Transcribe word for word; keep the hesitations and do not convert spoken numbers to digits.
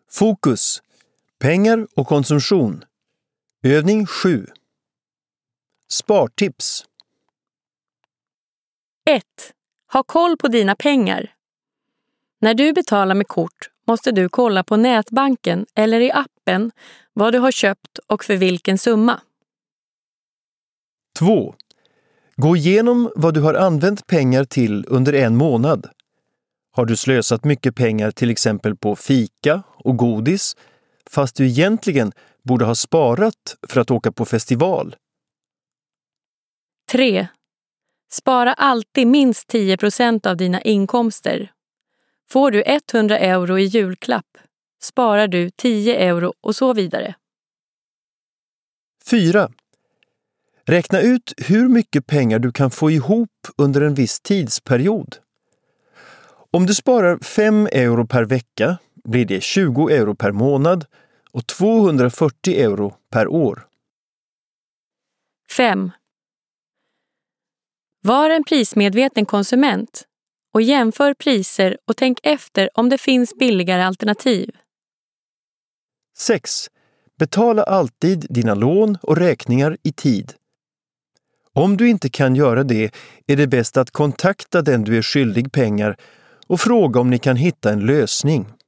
Fokus. Pengar och konsumtion. Övning sju. Spartips. ett. Ha koll på dina pengar. När du betalar med kort måste du kolla på nätbanken eller i appen vad du har köpt och för vilken summa. två. Gå igenom vad du har använt pengar till under en månad. Har du slösat mycket pengar till exempel på fika och godis fast du egentligen borde ha sparat för att åka på festival? tre. Spara alltid minst tio procent av dina inkomster. Får du hundra euro i julklapp, sparar du tio euro och så vidare. fyra. Räkna ut hur mycket pengar du kan få ihop under en viss tidsperiod. Om du sparar fem euro per vecka blir det tjugo euro per månad och tvåhundrafyrtio euro per år. fem. Var en prismedveten konsument och jämför priser och tänk efter om det finns billigare alternativ. sex. Betala alltid dina lån och räkningar i tid. Om du inte kan göra det är det bäst att kontakta den du är skyldig pengar och fråga om ni kan hitta en lösning.